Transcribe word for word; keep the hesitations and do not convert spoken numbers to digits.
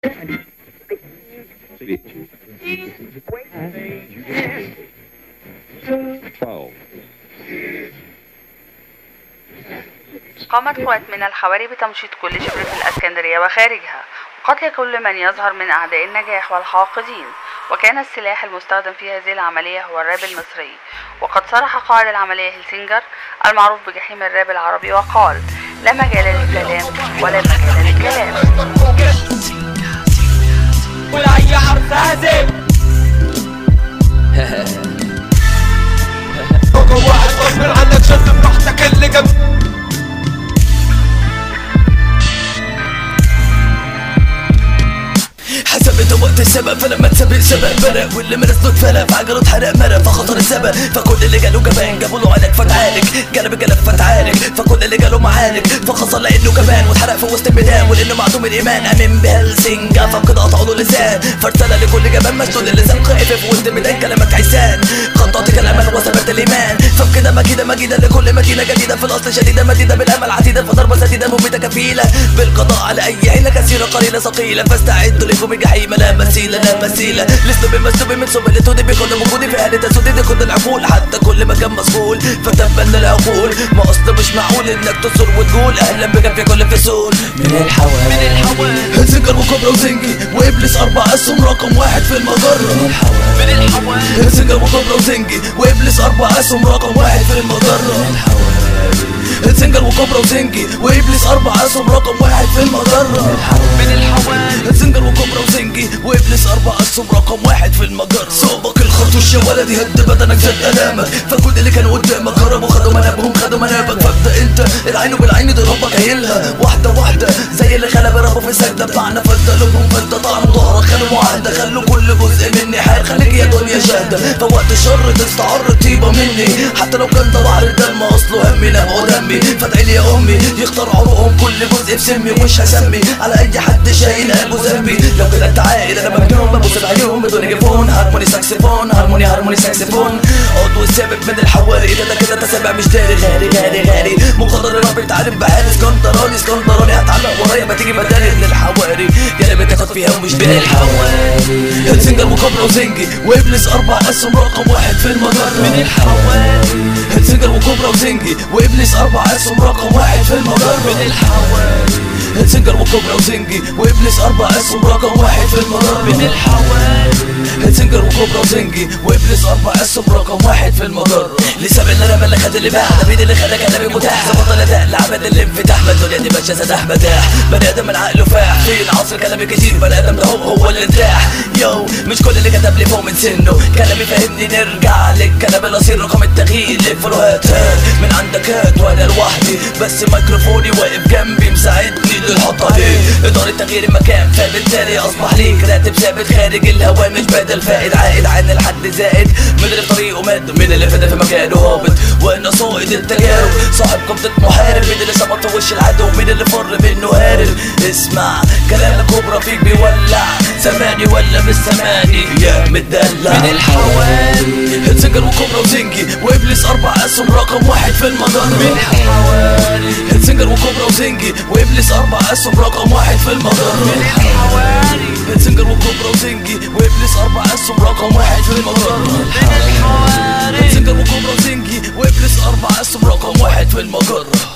قامت قوات من الحواري بتمشيط كل شبر في الإسكندرية وخارجها وقتل كل من يظهر من أعداء النجاح والحاقدين، وكان السلاح المستخدم في هذه العملية هو الراب المصري. وقد صرح قائد العملية هيلسنجر المعروف بجحيم الراب العربي وقال: لا مجال للكلام ولا مجال للكلام. ولا أي عرض هزم واحد غصب عنك شد براحتك اللي جنب حسبت وقت السبب فلما تسبق سبق برق واللي مرسله اتفلق فعجله اتحرق مرق فخطر السبق فكل اللي جاله جبان جابوا له علاج فتعالج جلب جلب فتعالج فكل اللي جاله معالج فخسر لانه جبان واتحرق في وسط الميدان ولانه معدوم الايمان امن بهلسنجر فبكده قطعوا له اللسان فرسله لكل جبان مسنون اللسان خائف في وسط الميدان كلامك عسان خطاتك الامل وثبت الايمان فبكده مكيده مجيده لكل مدينه جديده في الاصل شديده مديده بالامل عتيده فضربه سديده مميته كفيله بالقضاء على اي عيله كثيره قليله ثقيله فاستعدوا لكم الجحيم لا مثيل لا مثيل لسه بمسلوب من سبل تودي بكل موجود في حاله تسودي دي كل العقول حتى كل مكان مسؤول فتبا للعقول ما اصل مش معقول انك تصر وتقول اهلا بك في كل فصول من الحوال من الحوال هلسنجر وكوبرا وزنجي وابليس اربع اسهم رقم واحد في المجره من الحوال من الحوال هلسنجر وكوبرا وزنجي وابليس اربع اسهم رقم واحد في المجره من الحوال هلسنجر وكوبرا وزنجي وابليس اربع اسهم رقم واحد في المجره من الحوال هلسنجر وكوبرا وزنجي وابليس اربع اسهم رقم واحد في المجره صوبك الخرطوش يا ولدي هد بدنك زاد الامك فكل اللي كانوا قدامك هربوا خدوا منابهم خدوا منابك فابدا انت العين بالعين دي ربك هيلها واحده واحده زي اللي خلى بربوا في سجده بتاعنا فدلوهم فانت طعنوا ظهرك خلوا معاهده خلوا كل جزء مني حال خليك يا دنيا شاهده فوقت الشر تستعر طيبه مني حتى لو كان ده بحر الدم اصله همي نبعه دمي فادعي لي يا امي يختار عروقهم كل جزء بسمي ومش هسمي على اي حد شايل قلبه ذنبي لو كده انت عاقل انا مجنون ببص بعينيهم بدون جفون هارموني ساكسفون هارموني هارموني ساكسفون عضو السابق من الحواري كده كده انت سابع مش داري غالي غالي غالي مقدر الرب يتعلم بحال اسكندراني اسكندراني هتعلق ورايا ما تيجي بدالي من الحواري يا اللي بتاخد فيها ومش بين الحواري هلسنجر وكوبرا وزنجي وابليس اربع اسهم رقم واحد في المجره من الحواري هلسنجر وكوبرا وزنجي وابليس اربع اسهم رقم واحد في المجره من الحواري هلسنجر وكوبرا وزنجي وابليس اربع اسهم رقم واحد في المجره من الحواري هلسنجر وكوبرا وزنجي وابليس اربع اسهم رقم واحد في المجره لسه بالنرم اللي خد اللي باع ده مين اللي خلى كلامي متاح ظبط الاداء لعبد الانفتاح ما الدنيا دي ماشيه سداح مداح بني ادم من عقله فاح فين عصر كلامي كتير بني ادم ده هو هو اللي ارتاح يو مش كل اللي كتب لي فوق من سنه كلامي فهمني نرجع للكلام الاصيل رقم التغيير للفروهات من عندك هات وانا لوحدي بس ميكروفوني واقف جنبي مساعدني للحطه دي اداره تغيير المكان فبالتالي اصبح ليك راتب ثابت خارج الهوا مش بدل فائد عائد عن الحد زائد من اللي في طريقه ماد من اللي فدا في مكانه هابط وانا صائد التجارب صاحب قبضه محارب مين اللي شبط في وش العدو مين اللي فر منه هارب اسمع كلام الكوبرا فيك بيولع سمعني ولا مش سمعني يا مدلع من الحواري هلسنجر وكوبرا وزنجي وابليس اربع اسهم رقم واحد في المجره من الحواري هلسنجر وكوبرا وزنجي وابليس اربع اسهم رقم واحد في المجره من الحواري هلسنجر وكوبرا وزنجي وابليس اربع اسهم رقم واحد في المجره من الحواري هلسنجر وكوبرا وزنجي وابليس اربع اسهم رقم واحد في المجره